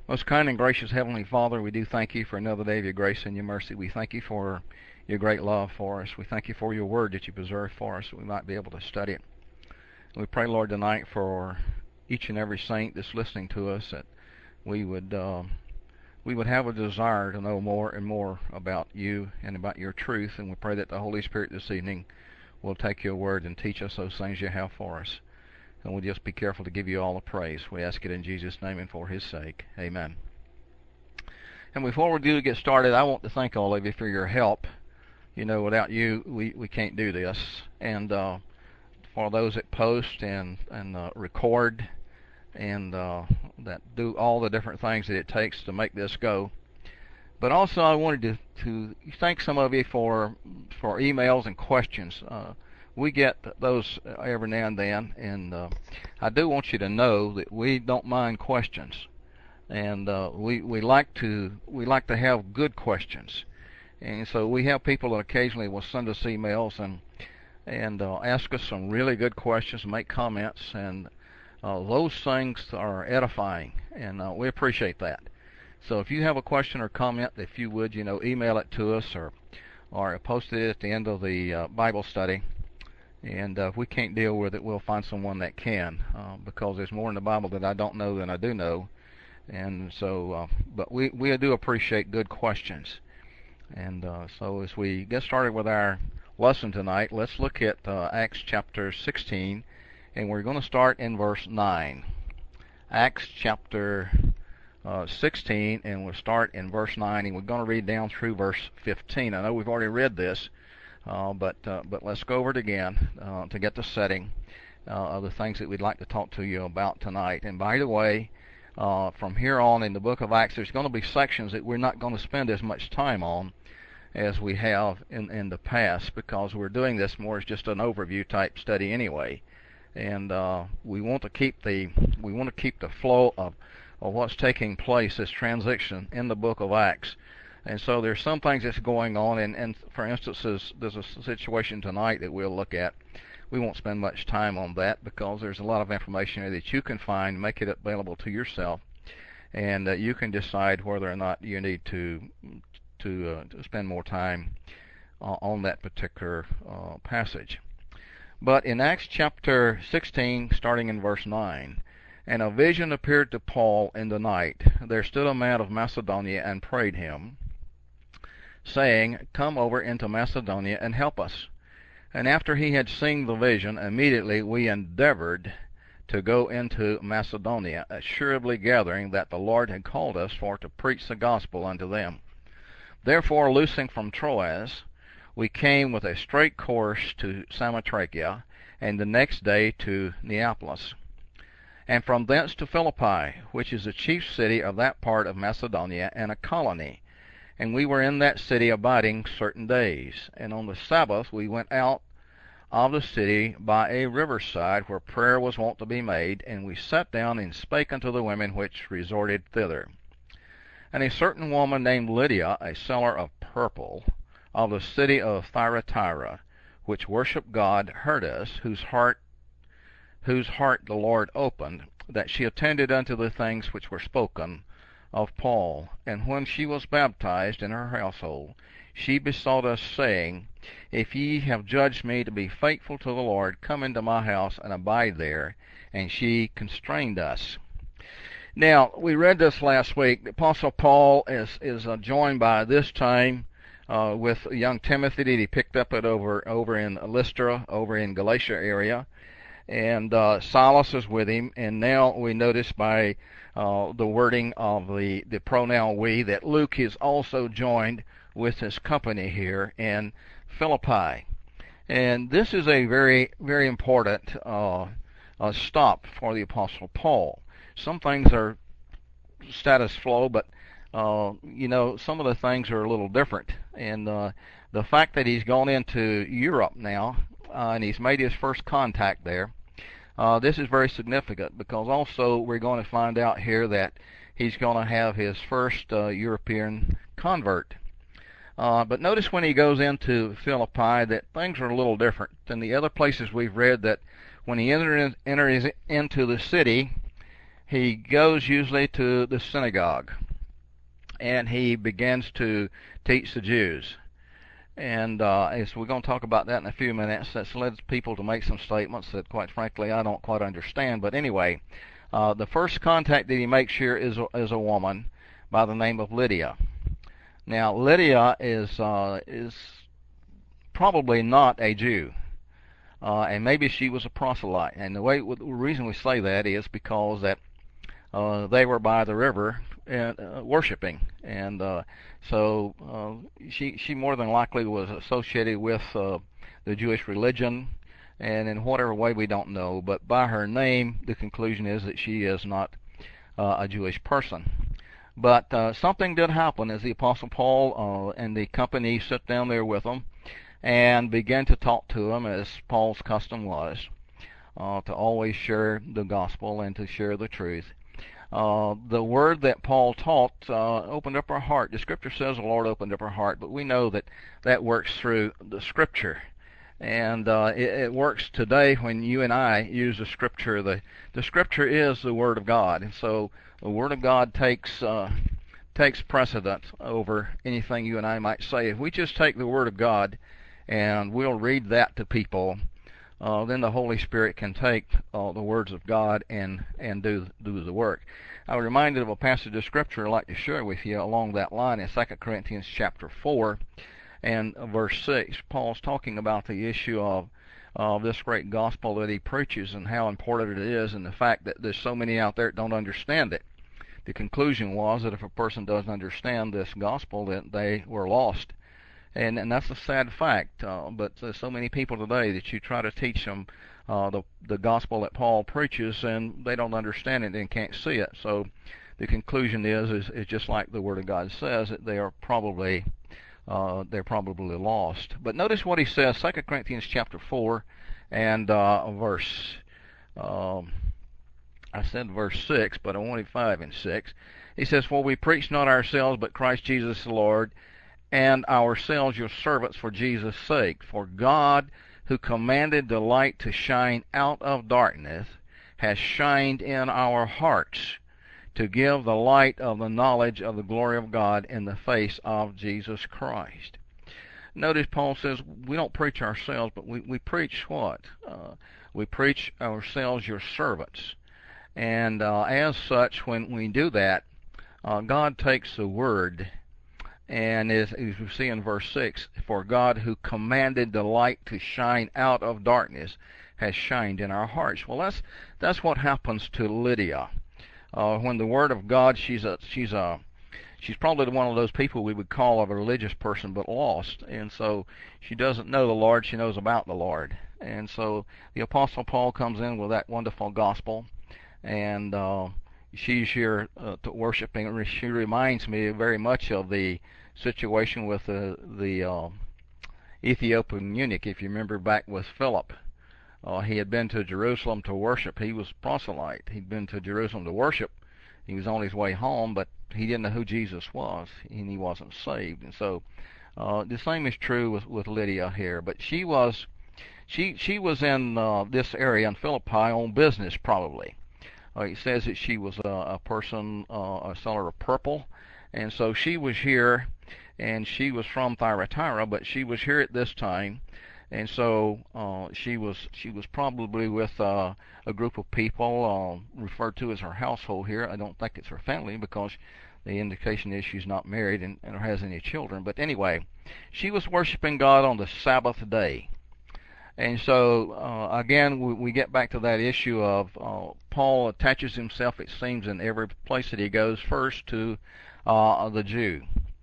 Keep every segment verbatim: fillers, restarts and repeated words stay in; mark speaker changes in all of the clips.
Speaker 1: Most kind and gracious Heavenly Father, we do thank you for another day of your grace and your mercy. We thank you for your great love for us. We thank you for your word that you preserve for us, that we might be able to study it. We pray, Lord, tonight for each and every saint that's listening to us, that we would uh, we would have a desire to know more and more about you and about your truth. And we pray that the Holy Spirit this evening will take your word and teach us those things you have for us. And we'll just be careful to give you all the praise. We ask it in Jesus' name and for his sake. Amen. And before we do get started, I want to thank all of you for your help. You know, without you, we, we can't do this. And uh, for those that post and, and uh, record and uh, that do all the different things that it takes to make this go. But also I wanted to, to thank some of you for, for emails and questions. Uh, We get those every now and then, and uh, I do want you to know that we don't mind questions, and uh, we we like to we like to have good questions, and so we have people that occasionally will send us emails and and uh, ask us some really good questions, make comments, and uh, those things are edifying, and uh, we appreciate that. So if you have a question or comment, if you would, you know, email it to us or or post it at the end of the uh, Bible study. And uh, if we can't deal with it, we'll find someone that can, uh, because there's more in the Bible that I don't know than I do know. And so, uh, but we, we do appreciate good questions. And uh, so as we get started with our lesson tonight, let's look at uh, Acts chapter sixteen, and we're going to start in verse nine. Acts chapter uh, sixteen, and we'll start in verse nine, and we're going to read down through verse fifteen. I know we've already read this. Uh, but uh, but let's go over it again uh, to get the setting uh, of the things that we'd like to talk to you about tonight. And by the way, uh, from here on in the book of Acts, there's going to be sections that we're not going to spend as much time on as we have in, in the past, because we're doing this more as just an overview type study anyway. And uh, we want to keep the we want to keep the flow of, of what's taking place, this transition in the book of Acts. And so there's some things that's going on, and, and for instance, there's, there's a situation tonight that we'll look at. We won't spend much time on that because there's a lot of information here that you can find, make it available to yourself, and uh, you can decide whether or not you need to to, uh, to spend more time uh, on that particular uh, passage. But in Acts chapter sixteen, starting in verse nine, "And a vision appeared to Paul in the night. There stood a man of Macedonia and prayed him, saying, Come over into Macedonia and help us. And after he had seen the vision, immediately we endeavored to go into Macedonia, assuredly gathering that the Lord had called us for to preach the gospel unto them. Therefore, loosing from Troas, we came with a straight course to Samothracia, and the next day to Neapolis, and from thence to Philippi, which is the chief city of that part of Macedonia, and a colony. And we were in that city abiding certain days. And on the Sabbath we went out of the city by a riverside, where prayer was wont to be made, and we sat down and spake unto the women which resorted thither. And a certain woman named Lydia, a seller of purple, of the city of Thyatira, which worshipped God, heard us, whose heart whose heart the Lord opened, that she attended unto the things which were spoken of Paul. And when she was baptized in her household, she besought us, saying, If ye have judged me to be faithful to the Lord, come into my house and abide there. And she constrained us." Now, we read this last week. The Apostle Paul is, is uh, joined by this time uh, with young Timothy that he picked up it over, over in Lystra, over in Galatia area. And uh, Silas is with him, and now we notice by uh, the wording of the, the pronoun we that Luke is also joined with his company here in Philippi. And this is a very, very important uh, uh, stop for the Apostle Paul. Some things are status quo, but uh, you know, some of the things are a little different. And uh, the fact that he's gone into Europe now, Uh, and he's made his first contact there. Uh, this is very significant, because also we're going to find out here that he's going to have his first uh, European convert. Uh, but notice when he goes into Philippi that things are a little different than the other places we've read, that when he enters, enters into the city, he goes usually to the synagogue, and he begins to teach the Jews. And uh, as we're going to talk about that in a few minutes, that's led people to make some statements that, quite frankly, I don't quite understand. But anyway, uh, the first contact that he makes here is a, is a woman by the name of Lydia. Now, Lydia is uh, is probably not a Jew, uh, and maybe she was a proselyte. And the way the reason we say that is because that uh, they were by the river and uh, worshiping, and uh, so uh, she she more than likely was associated with uh, the Jewish religion, and in whatever way we don't know, but by her name the conclusion is that she is not uh, a Jewish person. But uh, something did happen as the Apostle Paul uh, and the company sat down there with them and began to talk to them, as Paul's custom was, uh, to always share the gospel and to share the truth. Uh, the word that Paul taught uh, opened up our heart. The Scripture says the Lord opened up our heart, but we know that that works through the Scripture. And uh, it, it works today when you and I use the Scripture. The, the Scripture is the Word of God, and so the Word of God takes uh, takes precedence over anything you and I might say. If we just take the Word of God and we'll read that to people, Uh, then the Holy Spirit can take uh, the words of God and and do do the work. I was reminded of a passage of Scripture I'd like to share with you along that line in Second Corinthians chapter four and verse six. Paul's talking about the issue of uh, this great gospel that he preaches and how important it is, and the fact that there's so many out there that don't understand it. The conclusion was that if a person doesn't understand this gospel, that they were lost. And, and that's a sad fact, uh, but there's so many people today that you try to teach them uh, the, the gospel that Paul preaches, and they don't understand it and can't see it. So the conclusion is, is, is just like the Word of God says, that they are probably uh, they're probably lost. But notice what he says, Second Corinthians chapter four and uh, verse, um, I said verse six, but I wanted five and six. He says, "For we preach not ourselves, but Christ Jesus the Lord, and ourselves your servants for Jesus' sake. For God, who commanded the light to shine out of darkness, has shined in our hearts to give the light of the knowledge of the glory of God in the face of Jesus Christ." Notice Paul says we don't preach ourselves, but we, we preach what? Uh, we preach ourselves your servants. And uh, as such, when we do that, uh, God takes the word, and as, as we see in verse six, for God who commanded the light to shine out of darkness has shined in our hearts. Well, that's that's what happens to Lydia. Uh, when the Word of God, she's a she's a she's probably one of those people we would call a religious person, but lost, and so she doesn't know the Lord. She knows about the Lord, and so the Apostle Paul comes in with that wonderful gospel, and uh, she's here uh, to worshiping. She reminds me very much of the situation with the the uh, Ethiopian eunuch. If you remember back with Philip, uh, he had been to Jerusalem to worship. He was proselyte. He'd been to Jerusalem to worship. He was on his way home, but he didn't know who Jesus was, and he wasn't saved. And so uh, the same is true with, with Lydia here. But she was she she was in uh, this area in Philippi on business, probably. Uh, it says that she was a, a person, uh, a seller of purple, and so she was here, and she was from Thyatira, but she was here at this time, and so uh, she was she was probably with uh, a group of people uh, referred to as her household here. I don't think it's her family, because the indication is she's not married and, and has any children. But anyway, she was worshiping God on the Sabbath day. And so, uh, again, we, we get back to that issue of uh, Paul attaches himself, it seems, in every place that he goes, first to uh, the Jew.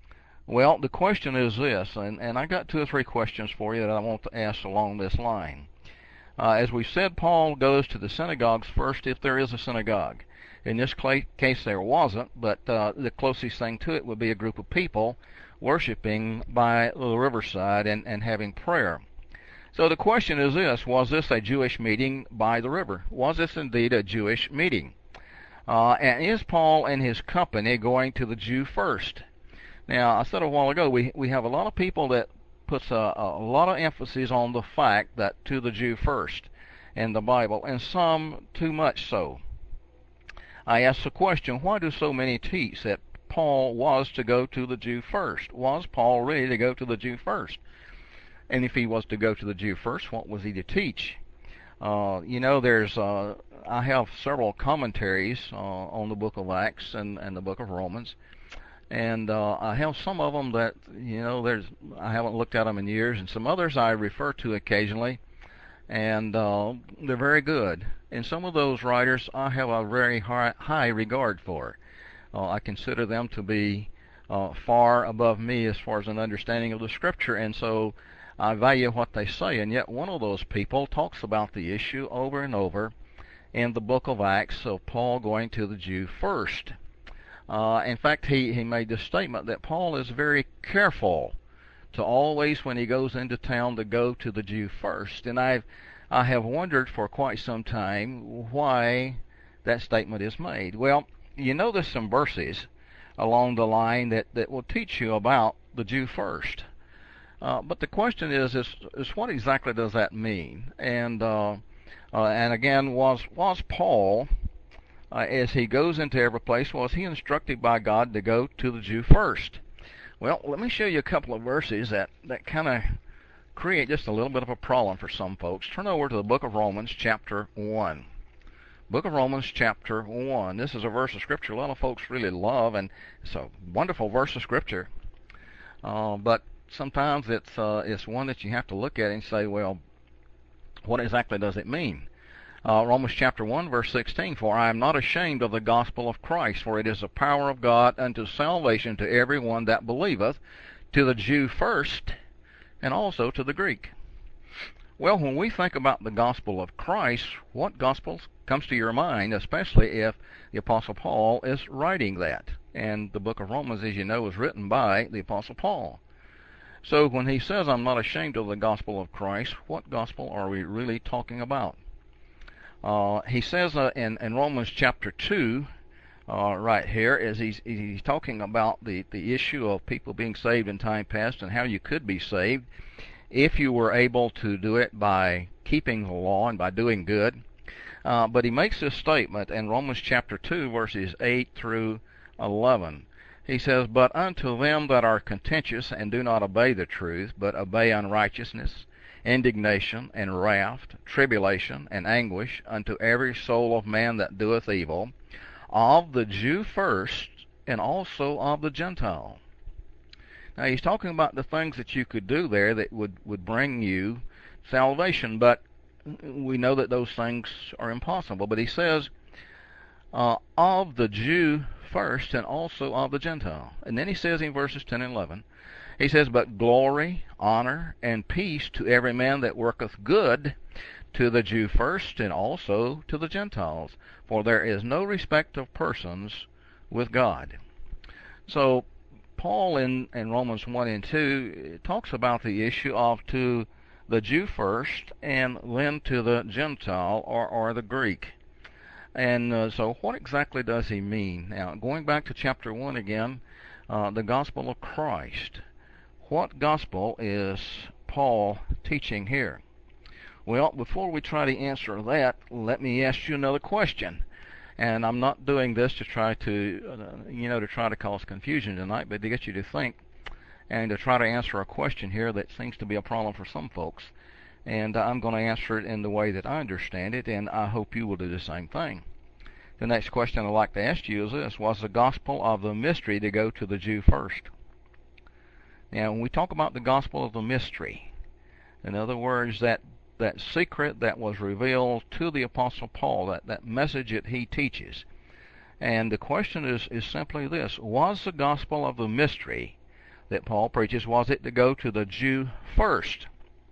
Speaker 1: Well, the question is this, and, and I got two or three questions for you that I want to ask along this line. Uh, as we said, Paul goes to the synagogues first, if there is a synagogue. In this case, there wasn't, but uh, the closest thing to it would be a group of people worshiping by the riverside and, and having prayer. So the question is this: was this a Jewish meeting by the river? Was this indeed a Jewish meeting? Uh, and is Paul and his company going to the Jew first? Now, I said a while ago, we, we have a lot of people that puts a, a lot of emphasis on the fact that to the Jew first in the Bible, and some too much so. I ask the question, why do so many teach that Paul was to go to the Jew first? Was Paul really to go to the Jew first? And if he was to go to the Jew first, what was he to teach? Uh, you know, there's uh, I have several commentaries uh, on the book of Acts and, and the book of Romans, and uh, I have some of them that, you know, there's I haven't looked at them in years, and some others I refer to occasionally, and uh, they're very good. And some of those writers I have a very high, high regard for. Uh, I consider them to be uh, far above me as far as an understanding of the Scripture, and so I value what they say. And yet one of those people talks about the issue over and over in the book of Acts of Paul going to the Jew first. Uh, in fact, he, he made this statement that Paul is very careful to always, when he goes into town, to go to the Jew first. And I've, I have wondered for quite some time why that statement is made. Well, you know, there's some verses along the line that, that will teach you about the Jew first. Uh, but the question is, is, is what exactly does that mean? And uh, uh, and again, was was Paul, uh, as he goes into every place, was he instructed by God to go to the Jew first? Well, let me show you a couple of verses that, that kind of create just a little bit of a problem for some folks. Turn over to the book of Romans, chapter one. Book of Romans, chapter one. This is a verse of Scripture a lot of folks really love, and it's a wonderful verse of Scripture. Uh, but sometimes it's uh, it's one that you have to look at and say, well, what exactly does it mean? Uh, Romans chapter one, verse sixteen, for I am not ashamed of the gospel of Christ, for it is the power of God unto salvation to everyone that believeth, to the Jew first, and also to the Greek. Well, when we think about the gospel of Christ, what gospel comes to your mind, especially if the Apostle Paul is writing that? And the book of Romans, as you know, is written by the Apostle Paul. So when he says, I'm not ashamed of the gospel of Christ, what gospel are we really talking about? Uh, he says uh, in, in Romans chapter two, uh, right here, is he's, he's talking about the, the issue of people being saved in time past and how you could be saved if you were able to do it by keeping the law and by doing good. Uh, but he makes this statement in Romans chapter two, verses eight through eleven. He says, but unto them that are contentious and do not obey the truth, but obey unrighteousness, indignation, and wrath, tribulation, and anguish, unto every soul of man that doeth evil, of the Jew first, and also of the Gentile. Now he's talking about the things that you could do there that would, would bring you salvation, but we know that those things are impossible. But he says, uh, of the Jew first, and also of the Gentile. And then he says in verses ten and eleven, he says, but glory, honor, and peace to every man that worketh good, to the Jew first, and also to the Gentiles. For there is no respect of persons with God. So Paul in, in Romans one and two talks about the issue of to the Jew first, and then to the Gentile, or, or the Greek. And uh, so what exactly does he mean? Now, going back to chapter one again, uh, the gospel of Christ. What gospel is Paul teaching here? Well, before we try to answer that, let me ask you another question. And I'm not doing this to try to, uh, you know, to try to cause confusion tonight, but to get you to think and to try to answer a question here that seems to be a problem for some folks. And I'm going to answer it in the way that I understand it, and I hope you will do the same thing. The next question I'd like to ask you is this: was the gospel of the mystery to go to the Jew first? Now, when we talk about the gospel of the mystery, in other words, that that secret that was revealed to the Apostle Paul, that, that message that he teaches. And the question is, is simply this: was the gospel of the mystery that Paul preaches, was it to go to the Jew first?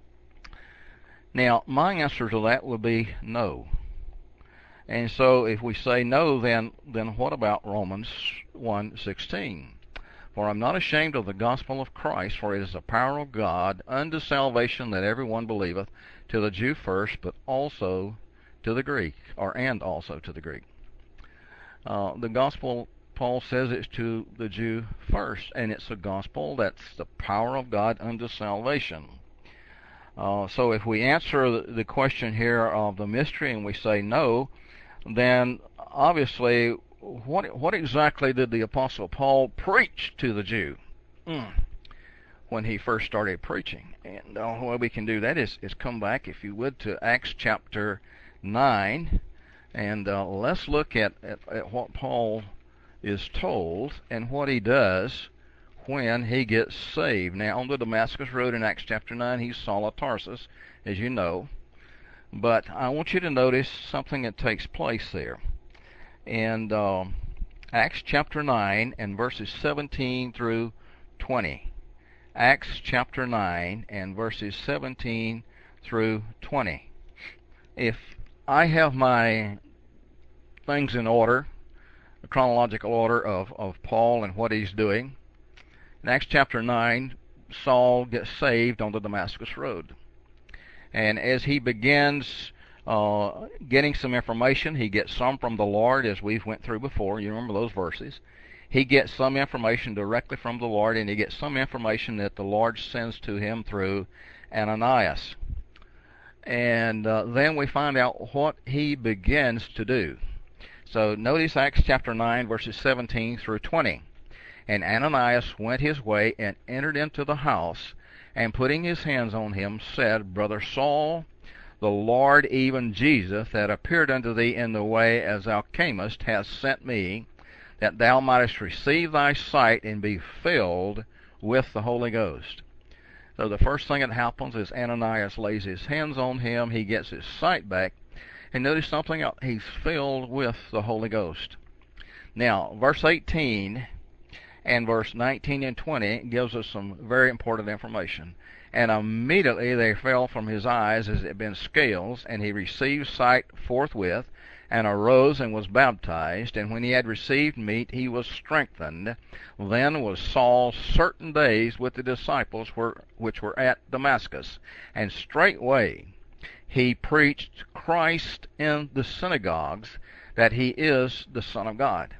Speaker 1: Now, my answer to that would be no. And so if we say no, then then what about Romans one sixteen? For I'm not ashamed of the gospel of Christ, for it is the power of God unto salvation that everyone believeth, to the Jew first, but also to the Greek, or and also to the Greek. Uh, the gospel, Paul says, it's to the Jew first, and it's a gospel that's the power of God unto salvation. Uh, so if we answer the question here of the mystery and we say no, then obviously what what exactly did the Apostle Paul preach to the Jew mm. when he first started preaching? And the only way we can do that is, is come back, if you would, to Acts chapter nine, and uh, let's look at, at, at what Paul is told and what he does when he gets saved. Now, on the Damascus Road in Acts chapter nine, he's Saul of Tarsus, as you know. But I want you to notice something that takes place there. And uh, Acts chapter nine and verses seventeen through twenty. Acts chapter nine and verses seventeen through twenty. If I have my things in order, the chronological order of, of Paul and what he's doing, in Acts chapter nine, Saul gets saved on the Damascus Road. And as he begins uh, getting some information, he gets some from the Lord, as we've went through before. You remember those verses. He gets some information directly from the Lord, and he gets some information that the Lord sends to him through Ananias. And uh, then we find out what he begins to do. So notice Acts chapter nine, verses seventeen through twenty. And Ananias went his way and entered into the house, and putting his hands on him, said, Brother Saul, the Lord, even Jesus, that appeared unto thee in the way as thou camest, hath sent me, that thou mightest receive thy sight and be filled with the Holy Ghost. So the first thing that happens is Ananias lays his hands on him, he gets his sight back, and notice something else, he's filled with the Holy Ghost. Now, verse eighteen and verse nineteen and twenty gives us some very important information. And immediately they fell from his eyes as it had been scales, and he received sight forthwith, and arose and was baptized. And when he had received meat, he was strengthened. Then was Saul certain days with the disciples which were at Damascus. And straightway he preached Christ in the synagogues, that he is the Son of God.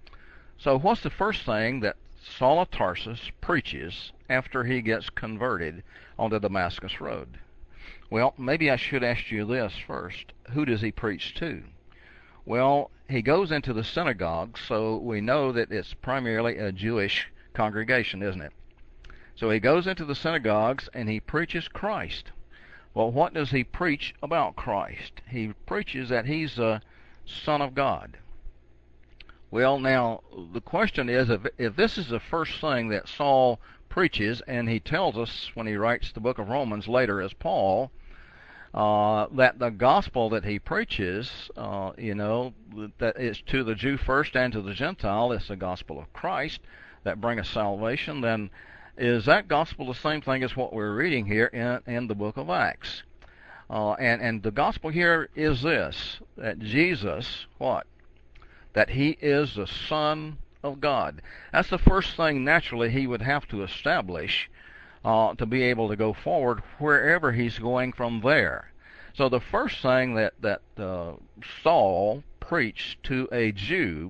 Speaker 1: So what's the first thing that Saul of Tarsus preaches after he gets converted on the Damascus Road? Well, maybe I should ask you this first. Who does he preach to? Well, he goes into the synagogue, so we know that it's primarily a Jewish congregation, isn't it? So he goes into the synagogues and he preaches Christ. Well, what does he preach about Christ? He preaches that he's the Son of God. Well, now, the question is, if, if this is the first thing that Saul preaches, and he tells us when he writes the book of Romans later as Paul, uh, that the gospel that he preaches, uh, you know, that is to the Jew first and to the Gentile, it's the gospel of Christ that bringeth salvation, then is that gospel the same thing as what we're reading here in, in the book of Acts? Uh, and, and the gospel here is this, that Jesus, what? That he is the Son of God. That's the first thing naturally he would have to establish uh, to be able to go forward wherever he's going from there. So the first thing that, that uh, Saul preached to a Jew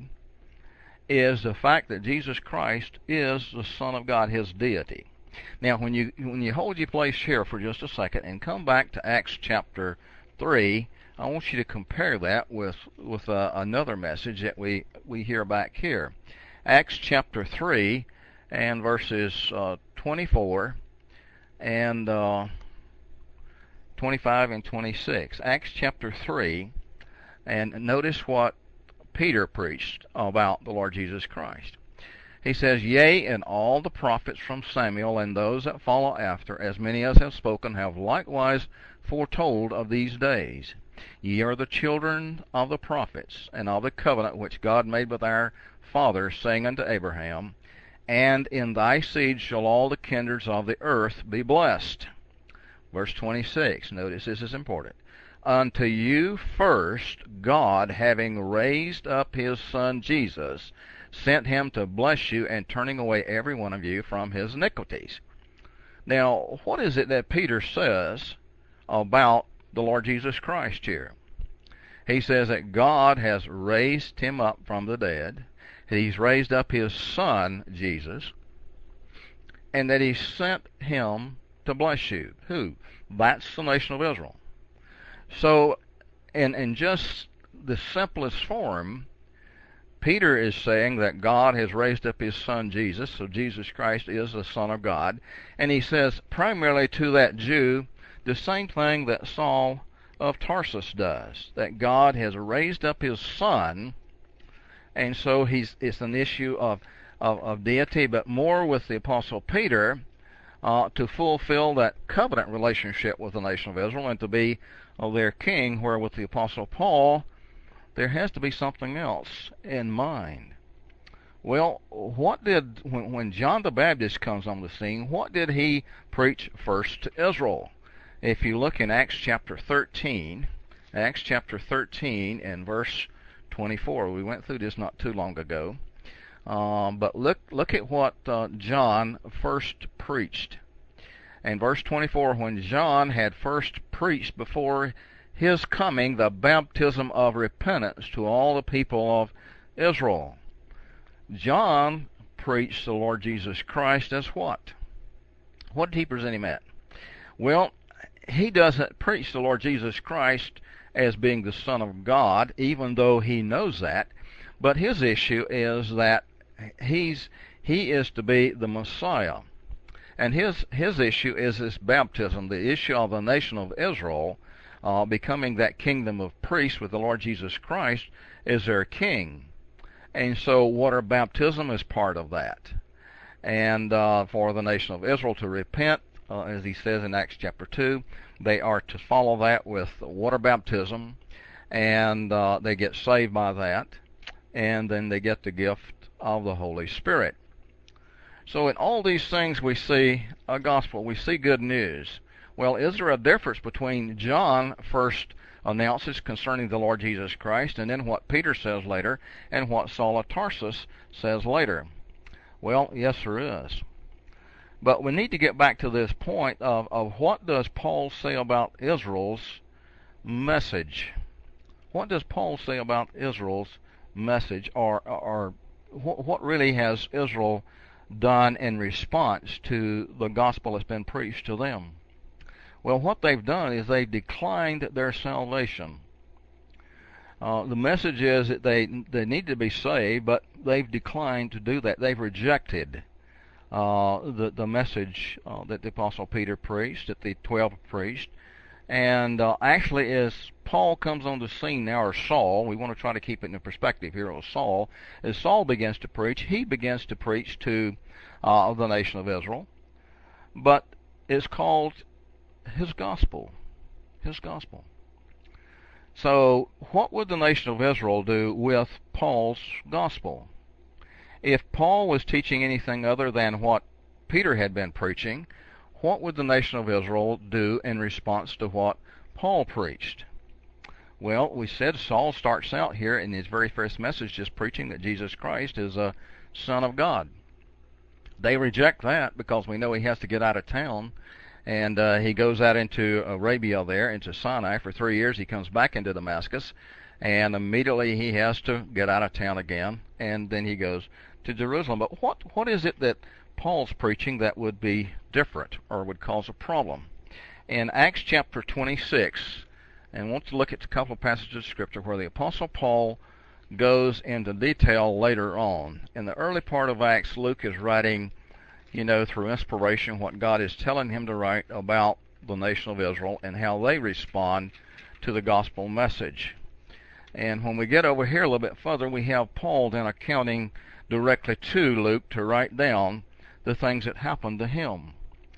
Speaker 1: is the fact that Jesus Christ is the Son of God, his deity. Now, when you when you hold your place here for just a second and come back to Acts chapter three, I want you to compare that with with uh, another message that we we hear back here. Acts chapter three and verses uh, twenty-four and uh, twenty-five and twenty-six. Acts chapter three, and notice what Peter preached about the Lord Jesus Christ. He says, Yea, and all the prophets from Samuel and those that follow after, as many as have spoken, have likewise foretold of these days. Ye are the children of the prophets, and of the covenant which God made with our fathers, saying unto Abraham, And in thy seed shall all the kindreds of the earth be blessed. Verse twenty-six, notice this is important. Unto you first God, having raised up his Son Jesus, sent him to bless you, and turning away every one of you from his iniquities. Now, what is it that Peter says about the Lord Jesus Christ here? He says that God has raised him up from the dead. He's raised up his Son, Jesus, and that he sent him to bless you. Who? That's the nation of Israel. So, in, in just the simplest form, Peter is saying that God has raised up his son Jesus, so Jesus Christ is the Son of God. And he says primarily to that Jew the same thing that Saul of Tarsus does, that God has raised up his son, and so he's it's an issue of, of, of deity, but more with the Apostle Peter uh, to fulfill that covenant relationship with the nation of Israel and to be uh, their king, where with the Apostle Paul there has to be something else in mind. Well, what did, when, when John the Baptist comes on the scene, what did he preach first to Israel? If you look in Acts chapter thirteen, Acts chapter thirteen and verse twenty-four, we went through this not too long ago, um, but look look at what uh, John first preached. In verse twenty-four, when John had first preached before his coming the baptism of repentance to all the people of Israel. John preached the Lord Jesus Christ as what? What did he present him at? Well, he doesn't preach the Lord Jesus Christ as being the Son of God, even though he knows that, but his issue is that he's he is to be the Messiah. And his his issue is this baptism, the issue of the nation of Israel Uh, becoming that kingdom of priests with the Lord Jesus Christ as their king. And so water baptism is part of that. And uh, for the nation of Israel to repent, uh, as he says in Acts chapter two, they are to follow that with water baptism, and uh, they get saved by that, and then they get the gift of the Holy Spirit. So in all these things we see a gospel, we see good news. Well, is there a difference between John first announces concerning the Lord Jesus Christ and then what Peter says later and what Saul of Tarsus says later? Well, yes, there is. But we need to get back to this point of, of what does Paul say about Israel's message? What does Paul say about Israel's message, or, or what, what really has Israel done in response to the gospel that's been preached to them? Well, what they've done is they've declined their salvation. Uh, the message is that they they need to be saved, but they've declined to do that. They've rejected uh, the the message uh, that the Apostle Peter preached, that the twelve preached, and uh, actually, as Paul comes on the scene now, or Saul, we want to try to keep it in perspective here. Or Saul, as Saul begins to preach, he begins to preach to uh, the nation of Israel, but it's called his gospel, his gospel. So what would the nation of Israel do with Paul's gospel? If Paul was teaching anything other than what Peter had been preaching, what would the nation of Israel do in response to what Paul preached? Well, we said Saul starts out here in his very first message just preaching that Jesus Christ is a Son of God. They reject that because we know he has to get out of town. And uh, he goes out into Arabia there, into Sinai for three years. He comes back into Damascus, and immediately he has to get out of town again, and then he goes to Jerusalem. But what what is it that Paul's preaching that would be different or would cause a problem? In Acts chapter twenty-six, and I want to look at a couple of passages of Scripture where the Apostle Paul goes into detail later on. In the early part of Acts, Luke is writing, you know, through inspiration, what God is telling him to write about the nation of Israel and how they respond to the gospel message. And when we get over here a little bit further, we have Paul then accounting directly to Luke to write down the things that happened to him.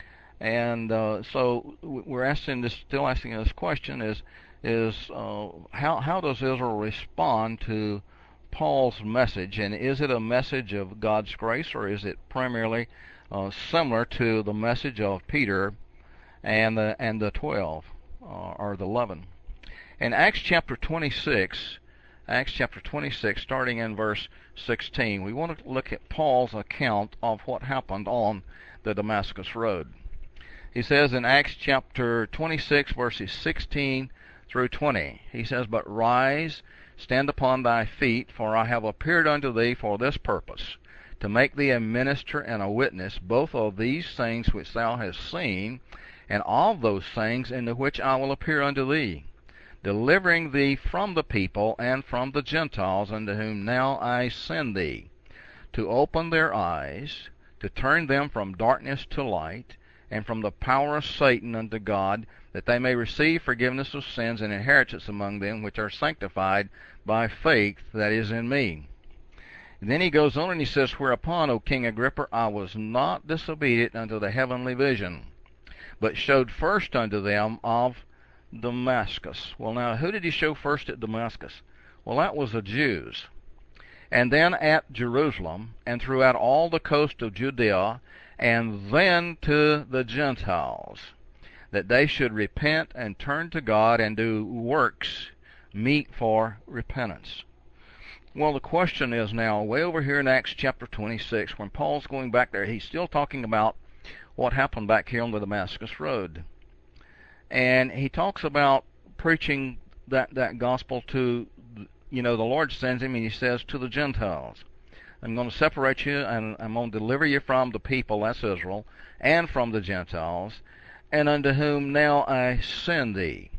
Speaker 1: And uh, so we're asking this, still asking this question: is is uh, how how does Israel respond to Paul's message, and is it a message of God's grace, or is it primarily Uh, similar to the message of Peter and the and the twelve uh, or the eleven? In Acts chapter twenty-six, Acts chapter twenty-six, starting in verse sixteen, we want to look at Paul's account of what happened on the Damascus Road. He says in Acts chapter twenty-six, verses sixteen through twenty, he says, "But rise, stand upon thy feet, for I have appeared unto thee for this purpose, to make thee a minister and a witness both of these things which thou hast seen, and of those things in the which I will appear unto thee, delivering thee from the people and from the Gentiles, unto whom now I send thee, to open their eyes, to turn them from darkness to light, and from the power of Satan unto God, that they may receive forgiveness of sins and inheritance among them which are sanctified by faith that is in me. And then he goes on and he says, Whereupon, O King Agrippa, I was not disobedient unto the heavenly vision, but showed first unto them of Damascus. Well, now, who did he show first at Damascus? Well, that was the Jews. And then at Jerusalem, and throughout all the coast of Judea, and then to the Gentiles, that they should repent and turn to God and do works meet for repentance. Well, the question is now, way over here in Acts chapter twenty-six, when Paul's going back there, he's still talking about what happened back here on the Damascus Road. And he talks about preaching that, that gospel to, you know, the Lord sends him, and he says, to the Gentiles. I'm going to separate you, and I'm going to deliver you from the people, that's Israel, and from the Gentiles, and unto whom now I send thee.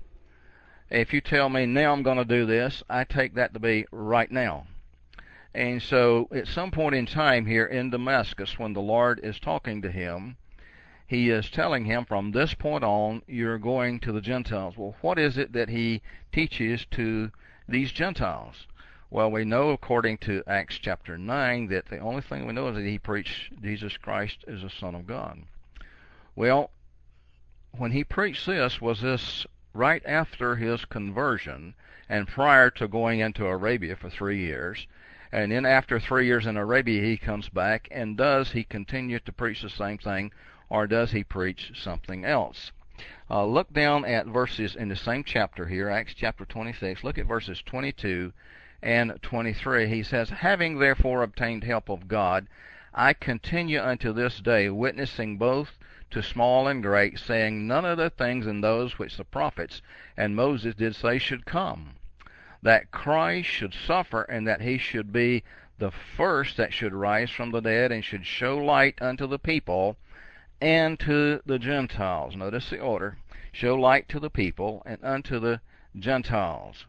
Speaker 1: If you tell me now I'm going to do this, I take that to be right now. And so at some point in time here in Damascus, when the Lord is talking to him, he is telling him, from this point on, you're going to the Gentiles. Well, what is it that he teaches to these Gentiles? Well, we know, according to Acts chapter nine, that the only thing we know is that he preached Jesus Christ as the Son of God. Well, when he preached this, was this right after his conversion and prior to going into Arabia for three years. And then after three years in Arabia, he comes back, and does he continue to preach the same thing, or does he preach something else? Uh, look down at verses in the same chapter here, Acts chapter twenty-six. Look at verses twenty-two and twenty-three. He says, Having therefore obtained help of God, I continue unto this day, witnessing both to small and great, saying none of the things in those which the prophets and Moses did say should come, that Christ should suffer, and that he should be the first that should rise from the dead, and should show light unto the people and to the Gentiles. Notice the order. Show light to the people and unto the Gentiles.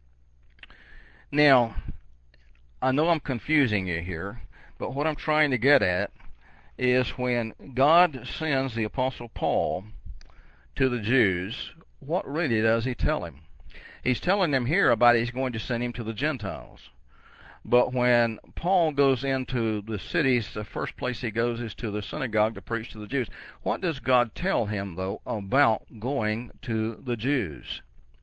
Speaker 1: Now, I know I'm confusing you here, but what I'm trying to get at is when God sends the Apostle Paul to the Jews, what really does he tell him? He's telling them here about he's going to send him to the Gentiles. But when Paul goes into the cities, the first place he goes is to the synagogue to preach to the Jews. What does God tell him, though, about going to the Jews?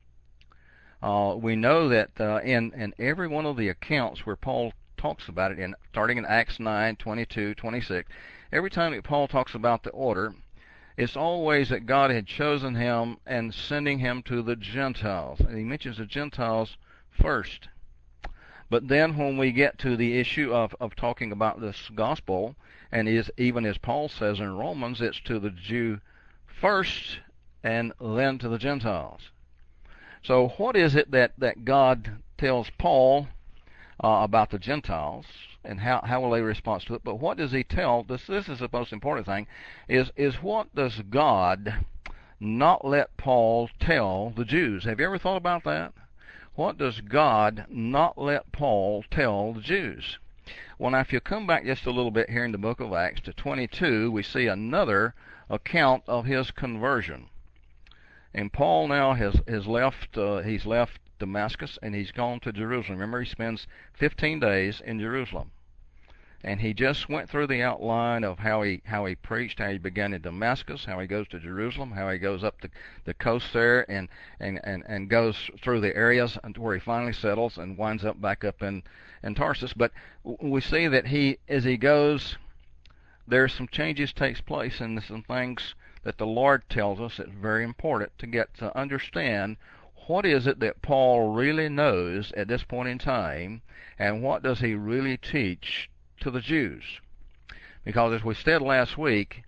Speaker 1: Uh, we know that uh, in, in every one of the accounts where Paul talks about it, in starting in Acts nine, twenty-two, twenty-six, every time that Paul talks about the order, it's always that God had chosen him and sending him to the Gentiles. And he mentions the Gentiles first. But then when we get to the issue of, of talking about this gospel, and is even as Paul says in Romans, it's to the Jew first and then to the Gentiles. So what is it that, that God tells Paul uh, about the Gentiles, and how, how will they respond to it? But what does he tell? This, this is the most important thing, is, is what does God not let Paul tell the Jews? Have you ever thought about that? What does God not let Paul tell the Jews? Well, now, if you come back just a little bit here in the book of Acts to twenty-two, we see another account of his conversion. And Paul now has, has left, uh, he's left Damascus, and he's gone to Jerusalem. Remember, he spends fifteen days in Jerusalem. And he just went through the outline of how he how he preached, how he began in Damascus, how he goes to Jerusalem, how he goes up the, the coast there, and, and, and, and goes through the areas where he finally settles and winds up back up in, in Tarsus. But we see that he, as he goes, there's some changes takes place, and some things that the Lord tells us that's very important to get to understand. What is it that Paul really knows at this point in time, and what does he really teach to the Jews? Because as we said last week,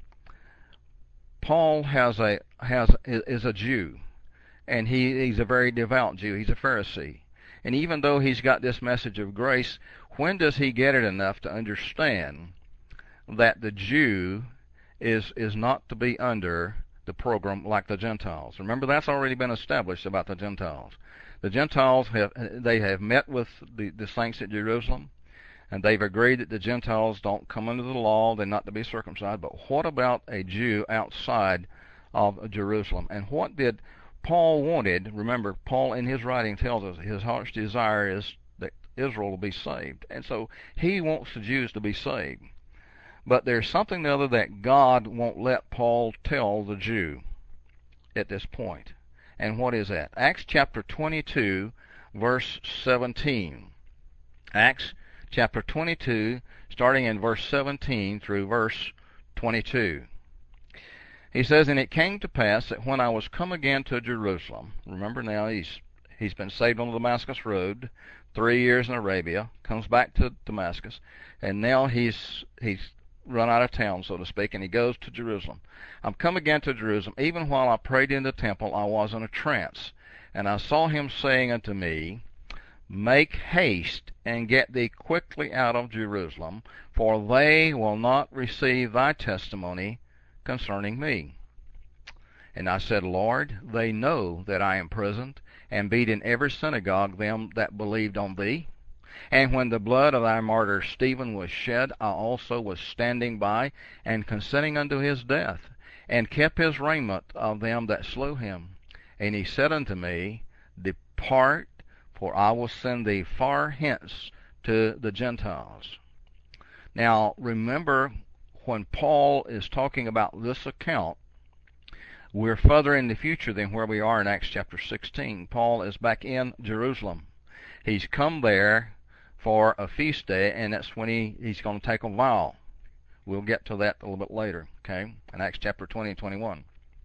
Speaker 1: Paul has a has is a Jew, and he, he's a very devout Jew. He's a Pharisee. And even though he's got this message of grace, when does he get it enough to understand that the Jew is is not to be under the program like the Gentiles. Remember, that's already been established about the Gentiles. The Gentiles have they have met with the, the saints at Jerusalem, and they've agreed that the Gentiles don't come under the law, they're not to be circumcised. But what about a Jew outside of Jerusalem? And what did Paul wanted? Remember, Paul in his writing tells us his heart's desire is that Israel will be saved. And so he wants the Jews to be saved. But there's something other that God won't let Paul tell the Jew at this point. And what is that? Acts chapter twenty-two, verse seventeen. Acts chapter twenty-two, starting in verse seventeen through verse twenty-two. He says, "And it came to pass that when I was come again to Jerusalem," remember now he's he's been saved on the Damascus road, three years in Arabia, comes back to Damascus, and now he's he's run out of town, so to speak, and he goes to Jerusalem. "I'm come again to Jerusalem, even while I prayed in the temple, I was in a trance, and I saw him saying unto me, Make haste and get thee quickly out of Jerusalem, for they will not receive thy testimony concerning me. And I said, Lord, they know that I am present, and beat in every synagogue them that believed on thee. And when the blood of thy martyr Stephen was shed, I also was standing by, and consenting unto his death, and kept his raiment of them that slew him. And he said unto me, Depart, for I will send thee far hence to the Gentiles." Now, remember, when Paul is talking about this account, we're further in the future than where we are in Acts chapter sixteen. Paul is back in Jerusalem. He's come there for a feast day, and that's when he, he's going to take a vow. We'll get to that a little bit later, okay, in Acts chapter twenty and twenty-one.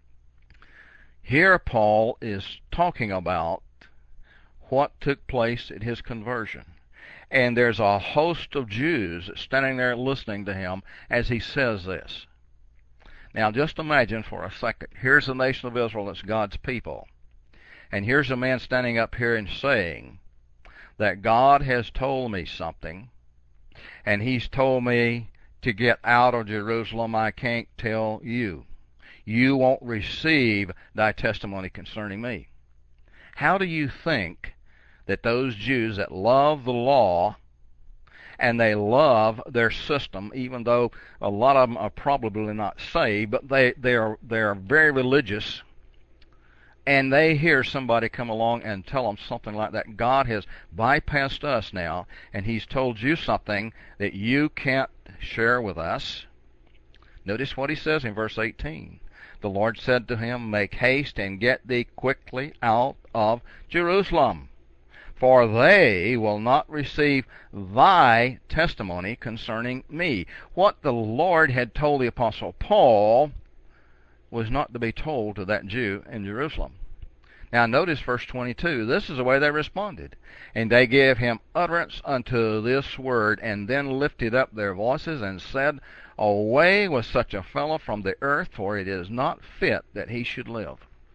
Speaker 1: Here Paul is talking about what took place at his conversion. And there's a host of Jews standing there listening to him as he says this. Now just imagine for a second, here's the nation of Israel, that's God's people. And here's a man standing up here and saying that God has told me something, and he's told me to get out of Jerusalem. I can't tell you. You won't receive thy testimony concerning me. How do you think that those Jews that love the law and they love their system, even though a lot of them are probably not saved, but they, they are they are very religious, and they hear somebody come along and tell them something like that? God has bypassed us now, and he's told you something that you can't share with us. Notice what he says in verse eighteen. The Lord said to him, Make haste and get thee quickly out of Jerusalem, for they will not receive thy testimony concerning me. What the Lord had told the Apostle Paul was not to be told to that Jew in Jerusalem. Now notice verse twenty-two. This is the way they responded. And they gave him utterance unto this word, and then lifted up their voices and said, Away with such a fellow from the earth, for it is not fit that he should live.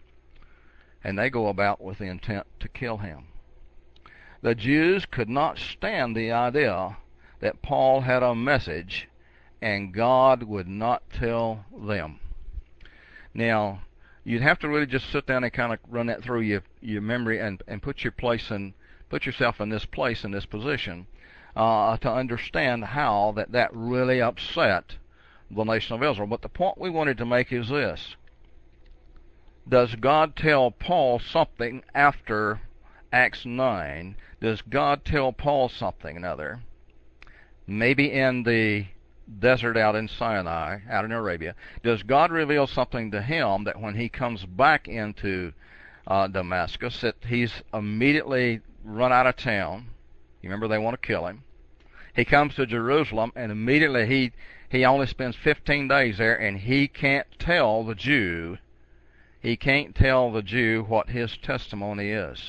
Speaker 1: And they go about with the intent to kill him. The Jews could not stand the idea that Paul had a message and God would not tell them. Now, you'd have to really just sit down and kind of run that through your your memory and, and put your place in, put yourself in this place, in this position, uh, to understand how that, that really upset the nation of Israel. But the point we wanted to make is this. Does God tell Paul something after Acts nine? Does God tell Paul something another? Maybe in the desert out in Sinai, out in Arabia. Does God reveal something to him that when he comes back into uh, Damascus, that he's immediately run out of town? You remember they want to kill him. He comes to Jerusalem, and immediately he, he only spends fifteen days there, and he can't tell the Jew, he can't tell the Jew what his testimony is.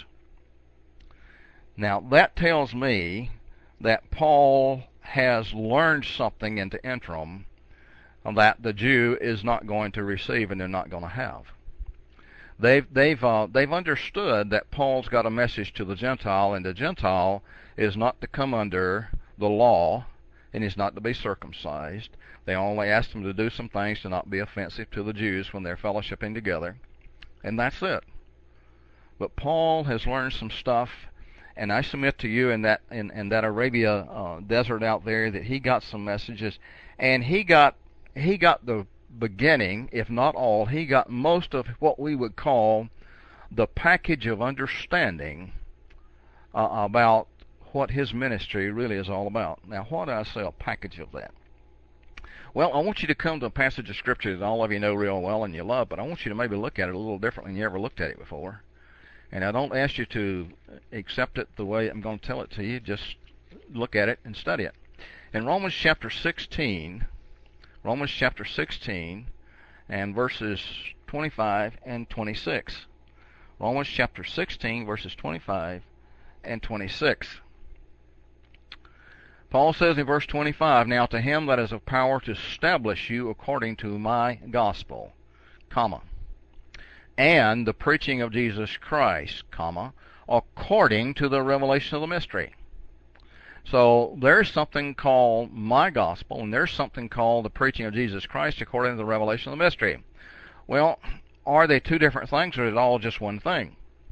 Speaker 1: Now, that tells me that Paul has learned something in the interim that the Jew is not going to receive and they're not going to have. They've they've uh, they've understood that Paul's got a message to the Gentile, and the Gentile is not to come under the law and he's not to be circumcised. They only asked him to do some things to not be offensive to the Jews when they're fellowshipping together, and that's it. But Paul has learned some stuff, and I submit to you in that in, in that Arabia uh, desert out there that he got some messages, and he got he got the beginning, if not all, he got most of what we would call the package of understanding uh, about what his ministry really is all about. Now, what do I say, a package of that? Well, I want you to come to a passage of Scripture that all of you know real well and you love, but I want you to maybe look at it a little differently than you ever looked at it before. And I don't ask you to accept it the way I'm going to tell it to you. Just look at it and study it. In Romans chapter sixteen, Romans chapter sixteen, and verses twenty-five and twenty-six. Romans chapter sixteen, verses twenty-five and twenty-six. Paul says in verse twenty-five, "Now to him that is of power to establish you according to my gospel, comma, and the preaching of Jesus Christ, comma, according to the revelation of the mystery." So there's something called my gospel, and there's something called the preaching of Jesus Christ according to the revelation of the mystery. Well, are they two different things, or is it all just one thing?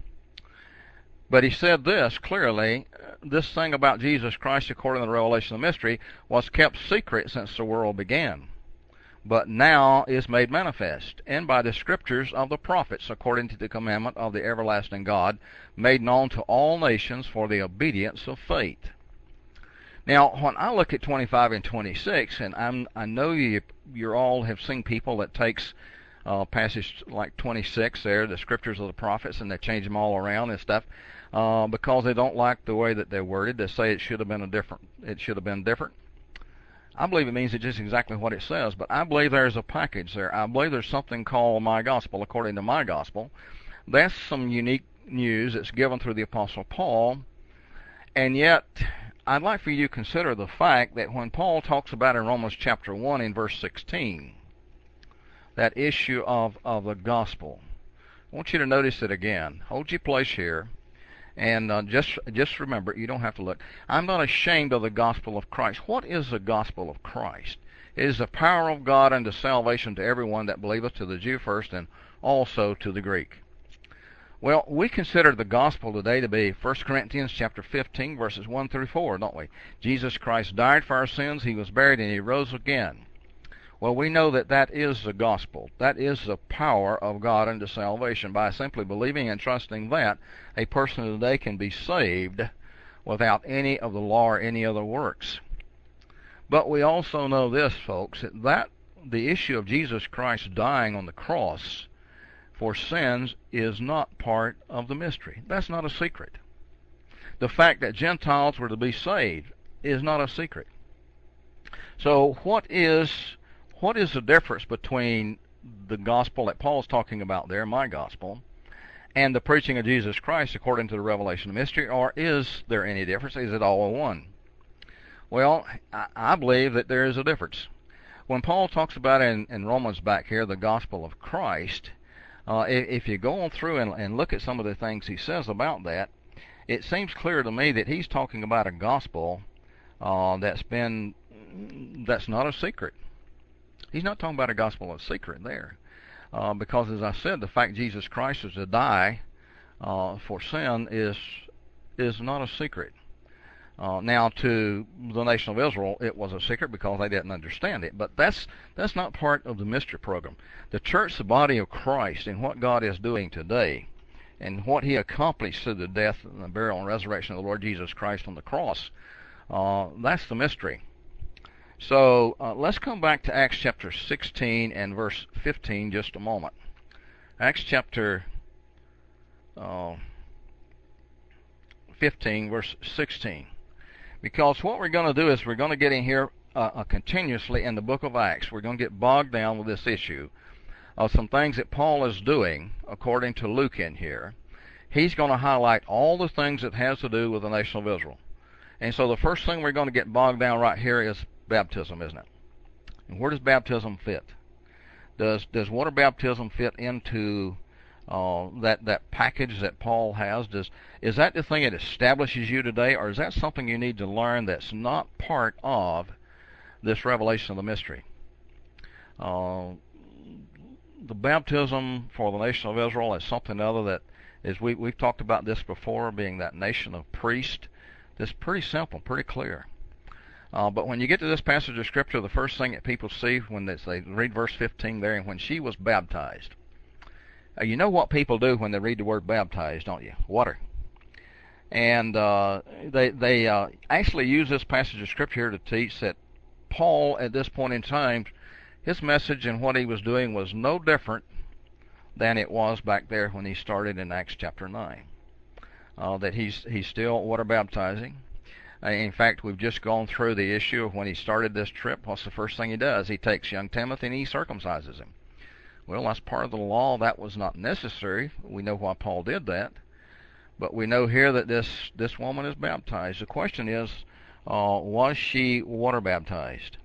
Speaker 1: But he said this clearly, this thing about Jesus Christ according to the revelation of the mystery was kept secret since the world began, but now is made manifest, and by the scriptures of the prophets, according to the commandment of the everlasting God, made known to all nations for the obedience of faith. Now, when I look at twenty-five and twenty-six, and I'm, I know you you all have seen people that takes uh, passage like twenty-six there, the scriptures of the prophets, and they change them all around and stuff uh, because they don't like the way that they're worded. They say it should have been a different. It should have been different. I believe it means it's just exactly what it says, but I believe there's a package there. I believe there's something called my gospel, according to my gospel. That's some unique news that's given through the Apostle Paul, and yet I'd like for you to consider the fact that when Paul talks about in Romans chapter one in verse sixteen, that issue of, of the gospel, I want you to notice it again. Hold your place here, and uh, just just remember, you don't have to look. I'm not ashamed of the gospel of Christ. What is the gospel of Christ? It is the power of God unto salvation to everyone that believeth, to the Jew first, and also to the Greek. Well, we consider the gospel today to be First Corinthians chapter fifteen, verses one through four, don't we? Jesus Christ died for our sins, he was buried, and he rose again. Well, we know that that is the gospel. That is the power of God unto salvation. By simply believing and trusting that, a person today can be saved without any of the law or any other works. But we also know this, folks, that, that the issue of Jesus Christ dying on the cross for sins is not part of the mystery. That's not a secret. The fact that Gentiles were to be saved is not a secret. So what is what is the difference between the gospel that Paul's talking about there, my gospel, and the preaching of Jesus Christ according to the revelation of mystery, or is there any difference? Is it all one? Well, I, I believe that there is a difference. When Paul talks about in, in Romans back here, the gospel of Christ, Uh, if you go on through and, and look at some of the things he says about that, it seems clear to me that he's talking about a gospel uh, that's been that's not a secret. He's not talking about a gospel of secret there, uh, because as I said, the fact Jesus Christ was to die uh, for sin is is not a secret. Uh, now, to the nation of Israel, it was a secret because they didn't understand it. But that's that's not part of the mystery program. The church, the body of Christ, and what God is doing today, and what he accomplished through the death and the burial and resurrection of the Lord Jesus Christ on the cross, uh, that's the mystery. So uh, let's come back to Acts chapter sixteen and verse fifteen just a moment. Acts chapter uh, fifteen, verse sixteen. Because what we're going to do is we're going to get in here uh, uh, continuously in the book of Acts. We're going to get bogged down with this issue of some things that Paul is doing according to Luke in here. He's going to highlight all the things that has to do with the nation of Israel. And so the first thing we're going to get bogged down right here is baptism, isn't it? And where does baptism fit? Does does water baptism fit into uh, that that package that Paul has? Does is that the thing that establishes you today, or is that something you need to learn that's not part of this revelation of the mystery. Uh, the baptism for the nation of Israel is something other that is, we, we've talked about this before, being that nation of priests. This is pretty simple, pretty clear. Uh, but when you get to this passage of Scripture, the first thing that people see when they, they read verse fifteen there, and when she was baptized. Uh, you know what people do when they read the word baptized, don't you? Water. And uh, they, they uh, actually use this passage of Scripture here to teach that Paul, at this point in time, his message and what he was doing was no different than it was back there when he started in Acts chapter nine. Uh, that he's, he's still water baptizing. In fact, we've just gone through the issue of when he started this trip. What's the first thing he does? He takes young Timothy and he circumcises him. Well, that's part of the law. That was not necessary. We know why Paul did that. But we know here that this, this woman is baptized. The question is, uh, was she water baptized?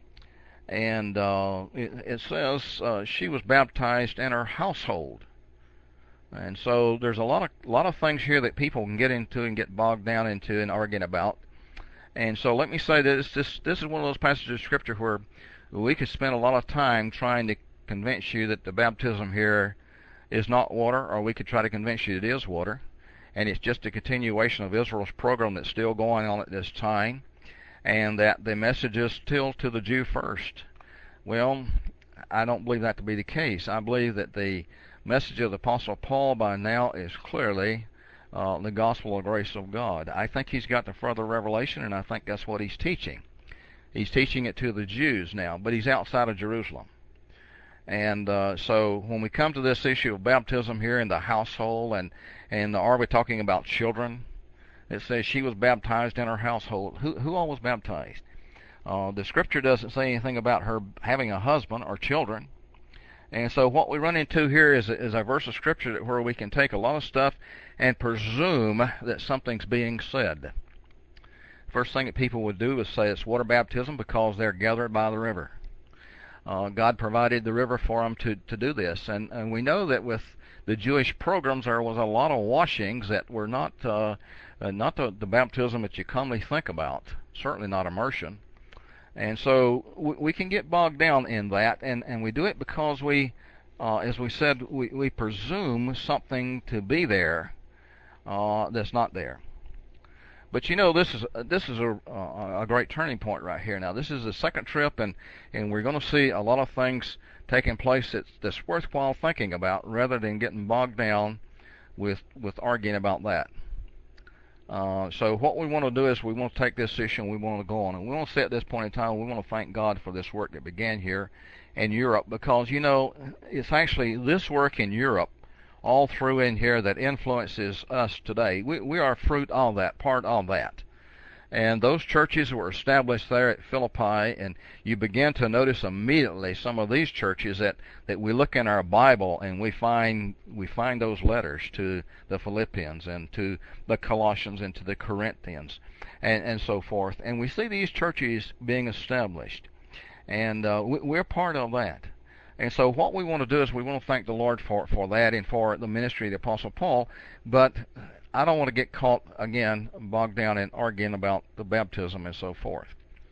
Speaker 1: And uh, it, it says uh, she was baptized in her household. And so there's a lot of, lot of things here that people can get into and get bogged down into and arguing about. And so let me say this, this, this is one of those passages of Scripture where we could spend a lot of time trying to convince you that the baptism here is not water, or we could try to convince you it is water, and it's just a continuation of Israel's program that's still going on at this time, and that the message is still to the Jew first. Well, I don't believe that to be the case. I believe that the message of the Apostle Paul by now is clearly Uh, the gospel of grace of God. I think he's got the further revelation, and I think that's what he's teaching. He's teaching it to the Jews now, but he's outside of Jerusalem. And uh, so when we come to this issue of baptism here in the household, and, and are we talking about children? It says she was baptized in her household. Who, who all was baptized? Uh, the Scripture doesn't say anything about her having a husband or children. And so what we run into here is, is a verse of Scripture where we can take a lot of stuff and presume that something's being said. First thing that people would do is say it's water baptism because they're gathered by the river. Uh, God provided the river for them to, to do this. And, and we know that with the Jewish programs there was a lot of washings that were not, uh, uh, not the, the baptism that you commonly think about, certainly not immersion. And so we, we can get bogged down in that, and, and we do it because we, uh, as we said, we, we presume something to be there uh, that's not there. But you know, this is this is a, a great turning point right here. Now, this is the second trip, and, and we're going to see a lot of things taking place that's, that's worthwhile thinking about, rather than getting bogged down with with arguing about that. Uh, so what we want to do is we want to take this issue and we want to go on. And we want to say at this point in time, we want to thank God for this work that began here in Europe, because, you know, it's actually this work in Europe all through in here that influences us today. We, we are fruit of that, part of that. And those churches were established there at Philippi, and you begin to notice immediately some of these churches that, that we look in our Bible and we find we find those letters to the Philippians and to the Colossians and to the Corinthians and, and so forth. And we see these churches being established. And uh, we, we're part of that. And so what we want to do is we want to thank the Lord for, for that and for the ministry of the Apostle Paul. But I don't want to get caught, again, bogged down in arguing about the baptism and so forth.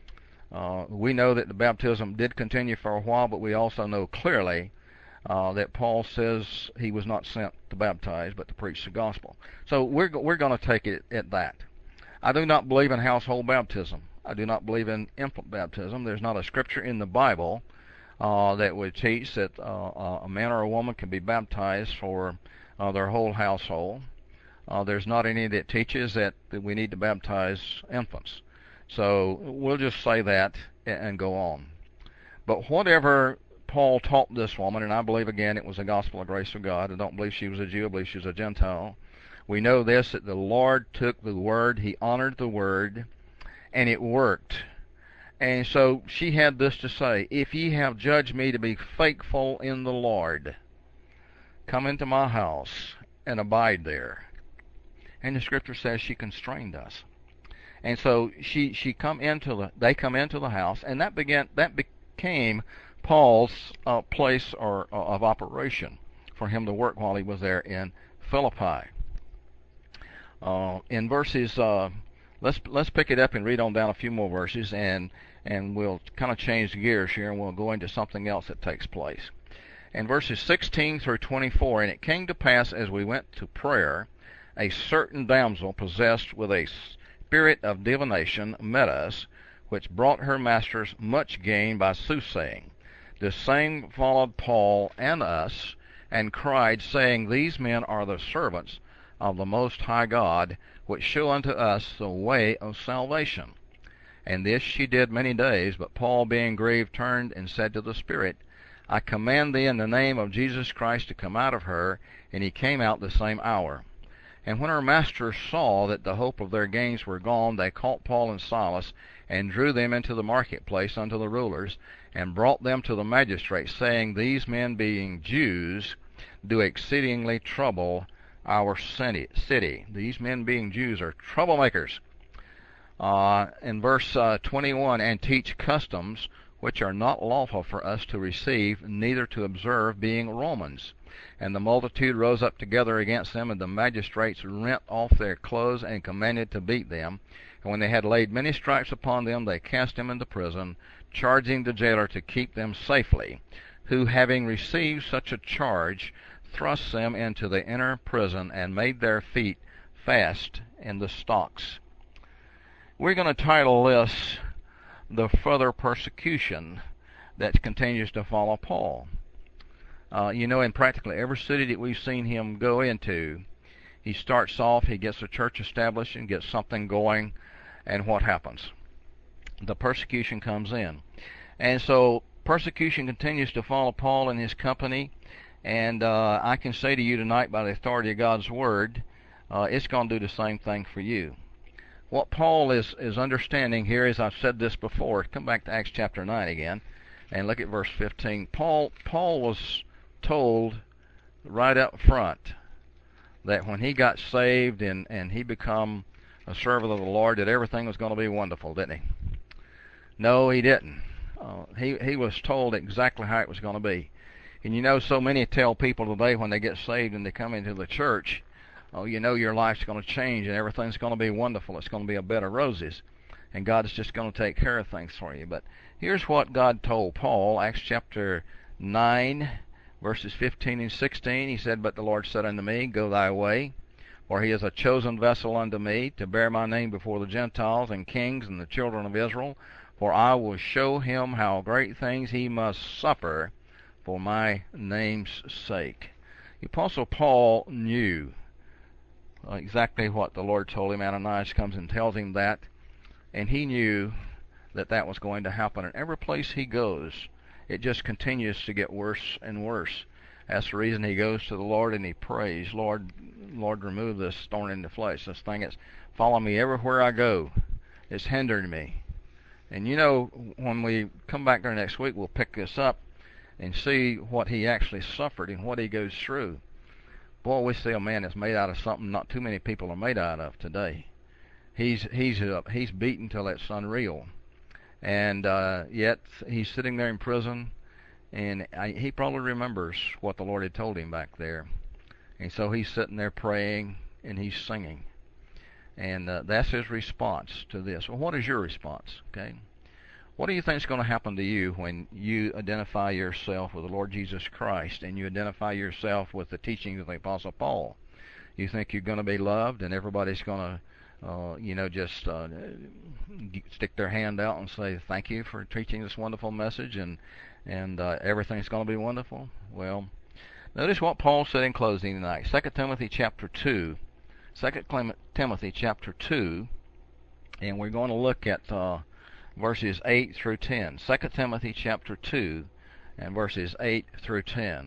Speaker 1: Uh, we know that the baptism did continue for a while, but we also know clearly uh, that Paul says he was not sent to baptize, but to preach the gospel. So we're, we're going to take it at that. I do not believe in household baptism. I do not believe in infant baptism. There's not a scripture in the Bible uh, that would teach that uh, a man or a woman can be baptized for uh, their whole household. Uh, there's not any that teaches that, that we need to baptize infants. So we'll just say that and go on. But whatever Paul taught this woman, and I believe, again, it was the gospel of grace of God. I don't believe she was a Jew. I believe she was a Gentile. We know this, that the Lord took the word, he honored the word, and it worked. And so she had this to say: if ye have judged me to be faithful in the Lord, come into my house and abide there. And the scripture says she constrained us. And so she she come into the they come into the house, and that began that became Paul's uh, place or uh, of operation for him to work while he was there in Philippi. Uh, in verses, uh, let's let's pick it up and read on down a few more verses, and and we'll kind of change gears here, and we'll go into something else that takes place. In verses sixteen through twenty-four, and it came to pass as we went to prayer, a certain damsel possessed with a spirit of divination met us, which brought her masters much gain by soothsaying. The same followed Paul and us, and cried, saying, These men are the servants of the Most High God, which show unto us the way of salvation. And this she did many days, but Paul, being grieved, turned and said to the Spirit, I command thee in the name of Jesus Christ to come out of her. And he came out the same hour. And when her masters saw that the hope of their gains were gone, they caught Paul and Silas, and drew them into the marketplace unto the rulers, and brought them to the magistrates, saying, These men, being Jews, do exceedingly trouble our city. These men, being Jews, are troublemakers. Uh, in verse uh, twenty-one, and teach customs which are not lawful for us to receive, neither to observe, being Romans. And the multitude rose up together against them, and the magistrates rent off their clothes, and commanded to beat them. And when they had laid many stripes upon them, they cast them into prison, charging the jailer to keep them safely, who, having received such a charge, thrust them into the inner prison, and made their feet fast in the stocks. We're going to title this, The Further Persecution That Continues to Follow Paul. Uh, you know, in practically every city that we've seen him go into, he starts off, he gets a church established and gets something going, and what happens? The persecution comes in. And so persecution continues to follow Paul and his company, and uh, I can say to you tonight, by the authority of God's Word, uh, it's going to do the same thing for you. What Paul is, is understanding here, as I've said this before, come back to Acts chapter nine again, and look at verse fifteen. Paul, Paul was told right up front that when he got saved and, and he become a servant of the Lord, that everything was going to be wonderful, didn't he? No, he didn't. Uh, he, he was told exactly how it was going to be. And you know, so many tell people today when they get saved and they come into the church, oh, you know, your life's going to change and everything's going to be wonderful. It's going to be a bed of roses. And God's just going to take care of things for you. But here's what God told Paul, Acts chapter nine, verses fifteen and sixteen. He said, But the Lord said unto me, Go thy way, for he is a chosen vessel unto me, to bear my name before the Gentiles and kings and the children of Israel. For I will show him how great things he must suffer for my name's sake. The Apostle Paul knew exactly what the Lord told him. Ananias comes and tells him that, and he knew that that was going to happen. And every place he goes, it just continues to get worse and worse. That's the reason he goes to the Lord and he prays, Lord, Lord, remove this thorn in the flesh, this thing that's following me everywhere I go. It's hindering me. And you know, when we come back there next week, we'll pick this up and see what he actually suffered and what he goes through. Boy, we see a man that's made out of something not too many people are made out of today. He's he's uh, he's beaten till it's unreal, and uh, yet he's sitting there in prison, and I, he probably remembers what the Lord had told him back there, and so he's sitting there praying and he's singing, and uh, that's his response to this. Well, what is your response? Okay, what do you think is going to happen to you when you identify yourself with the Lord Jesus Christ and you identify yourself with the teachings of the Apostle Paul? You think you're going to be loved and everybody's going to, uh, you know, just uh, stick their hand out and say, thank you for teaching this wonderful message, and, and uh, everything's going to be wonderful? Well, notice what Paul said in closing tonight. Second Timothy chapter two. Second Timothy chapter two, and we're going to look at uh, verses eight through ten. Second Timothy chapter two and verses eight through ten.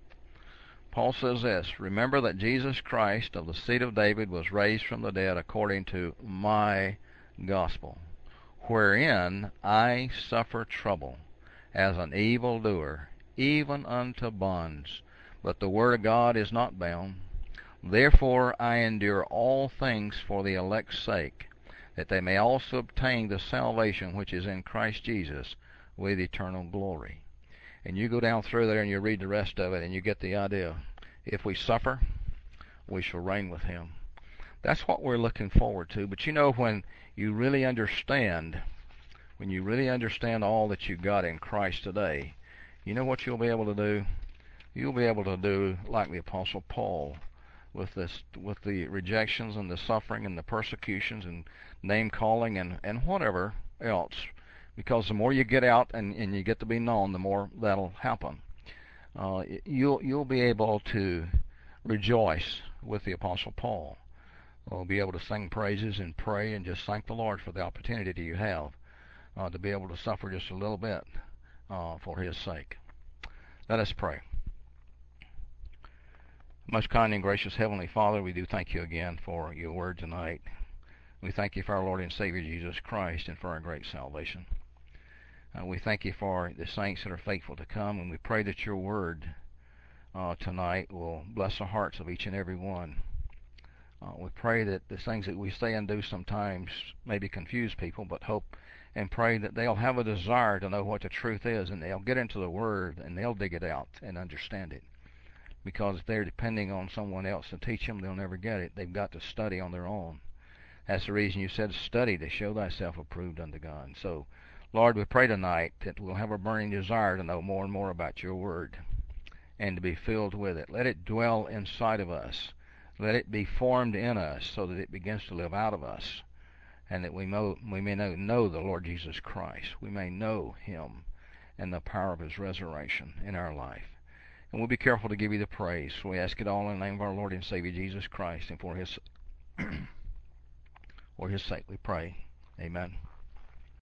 Speaker 1: Paul says this, Remember that Jesus Christ of the seed of David was raised from the dead according to my gospel, wherein I suffer trouble as an evildoer, even unto bonds. But the word of God is not bound. Therefore I endure all things for the elect's sake, that they may also obtain the salvation which is in Christ Jesus with eternal glory. And you go down through there and you read the rest of it and you get the idea. If we suffer, we shall reign with him. That's what we're looking forward to. But you know, when you really understand when you really understand all that you got in Christ today, you know what you'll be able to do? You'll be able to do like the Apostle Paul, with this, with the rejections and the suffering and the persecutions and name calling and, and whatever else. Because the more you get out and, and you get to be known, the more that'll happen. Uh, you'll you'll be able to rejoice with the Apostle Paul. You'll be able to sing praises and pray and just thank the Lord for the opportunity that you have uh, to be able to suffer just a little bit uh, for His sake. Let us pray. Most kind and gracious Heavenly Father, we do thank you again for your word tonight. We thank you for our Lord and Savior Jesus Christ and for our great salvation. Uh, we thank you for the saints that are faithful to come, and we pray that your word uh, tonight will bless the hearts of each and every one. Uh, we pray that the things that we say and do sometimes maybe confuse people, but hope and pray that they'll have a desire to know what the truth is, and they'll get into the word and they'll dig it out and understand it. Because if they're depending on someone else to teach them, they'll never get it. They've got to study on their own. That's the reason you said study to show thyself approved unto God. So, Lord, we pray tonight that we'll have a burning desire to know more and more about your word and to be filled with it. Let it dwell inside of us. Let it be formed in us so that it begins to live out of us, and that we, mo- we may know, know the Lord Jesus Christ. We may know him and the power of his resurrection in our life. And we'll be careful to give you the praise. We ask it all in the name of our Lord and Savior Jesus Christ, and for his for his sake we pray. Amen.